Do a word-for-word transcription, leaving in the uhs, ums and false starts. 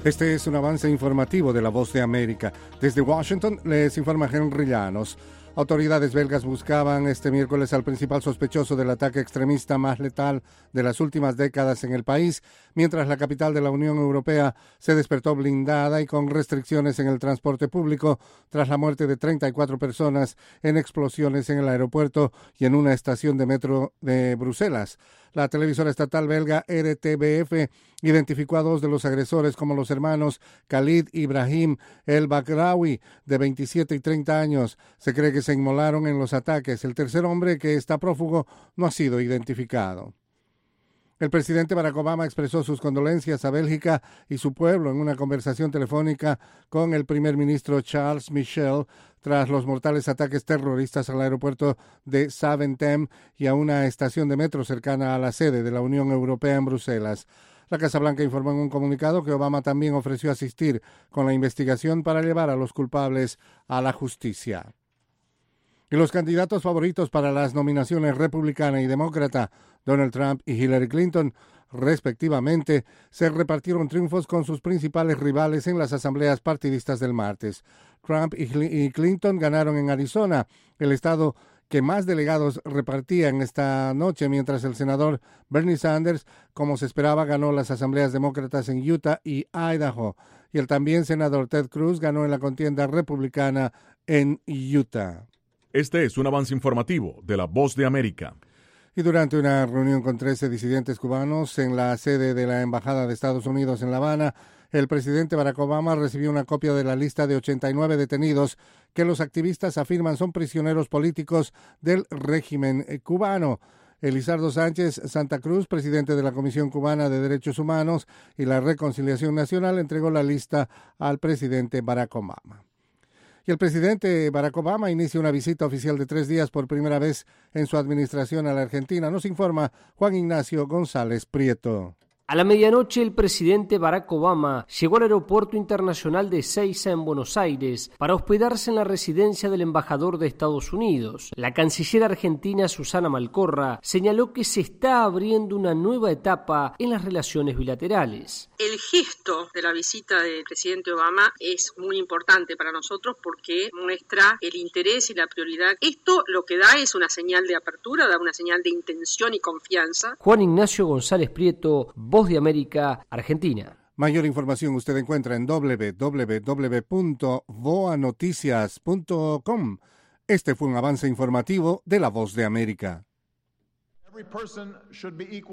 Este es un avance informativo de La Voz de América. Desde Washington les informa Henry Llanos. Autoridades belgas buscaban este miércoles al principal sospechoso del ataque extremista más letal de las últimas décadas en el país, mientras la capital de la Unión Europea se despertó blindada y con restricciones en el transporte público tras la muerte de treinta y cuatro personas en explosiones en el aeropuerto y en una estación de metro de Bruselas. La televisora estatal belga R T B F identificó a dos de los agresores como los hermanos Khalid Ibrahim El Bakraoui, de veintisiete y treinta años. Se cree que se inmolaron en los ataques. El tercer hombre, que está prófugo, no ha sido identificado. El presidente Barack Obama expresó sus condolencias a Bélgica y su pueblo en una conversación telefónica con el primer ministro Charles Michel tras los mortales ataques terroristas al aeropuerto de Zaventem y a una estación de metro cercana a la sede de la Unión Europea en Bruselas. La Casa Blanca informó en un comunicado que Obama también ofreció asistir con la investigación para llevar a los culpables a la justicia. Y los candidatos favoritos para las nominaciones republicana y demócrata, Donald Trump y Hillary Clinton, respectivamente, se repartieron triunfos con sus principales rivales en las asambleas partidistas del martes. Trump y Clinton ganaron en Arizona, el estado que más delegados repartían esta noche, mientras el senador Bernie Sanders, como se esperaba, ganó las asambleas demócratas en Utah y Idaho, y el también senador Ted Cruz ganó en la contienda republicana en Utah. Este es un avance informativo de La Voz de América. Y durante una reunión con trece disidentes cubanos en la sede de la Embajada de Estados Unidos en La Habana, el presidente Barack Obama recibió una copia de la lista de ochenta y nueve detenidos que los activistas afirman son prisioneros políticos del régimen cubano. Elizardo Sánchez Santa Cruz, presidente de la Comisión Cubana de Derechos Humanos y la Reconciliación Nacional, entregó la lista al presidente Barack Obama. Y el presidente Barack Obama inicia una visita oficial de tres días por primera vez en su administración a la Argentina. Nos informa Juan Ignacio González Prieto. A la medianoche, el presidente Barack Obama llegó al aeropuerto internacional de Ezeiza en Buenos Aires para hospedarse en la residencia del embajador de Estados Unidos. La canciller argentina Susana Malcorra señaló que se está abriendo una nueva etapa en las relaciones bilaterales. El gesto de la visita del presidente Obama es muy importante para nosotros porque muestra el interés y la prioridad. Esto lo que da es una señal de apertura, da una señal de intención y confianza. Juan Ignacio González Prieto, Voz de América, Argentina. Mayor información usted encuentra en doble u doble u doble u punto voa noticias punto com. Este fue un avance informativo de La Voz de América.